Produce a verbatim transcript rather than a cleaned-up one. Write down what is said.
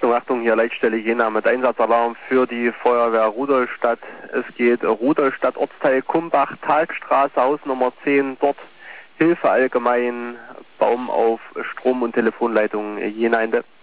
Achtung, Achtung, hier Leitstelle Jena mit Einsatzalarm für die Feuerwehr Rudolstadt. Es geht Rudolstadt, Ortsteil Kumbach, Talgstraße, Hausnummer zehn, dort Hilfe allgemein, Baum auf Strom- und Telefonleitung Jena Ende.